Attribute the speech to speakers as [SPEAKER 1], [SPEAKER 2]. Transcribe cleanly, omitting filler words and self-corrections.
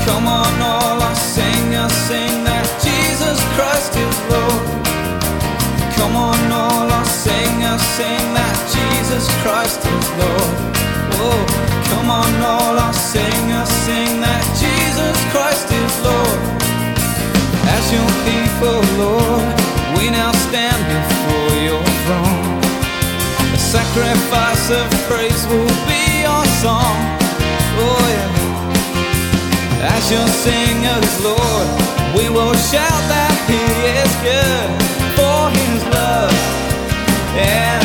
[SPEAKER 1] Come on, all our singers, sing that Jesus Christ is Lord. Come on, all our singers, sing that Jesus Christ is Lord. Oh, come on, all our singers, sing that Jesus Christ is Lord. As your people, Lord, we now stand before your throne. The sacrifice of praise will be our song. Oh yeah. As your singers, Lord, we will shout that He is good, for His love. Yeah.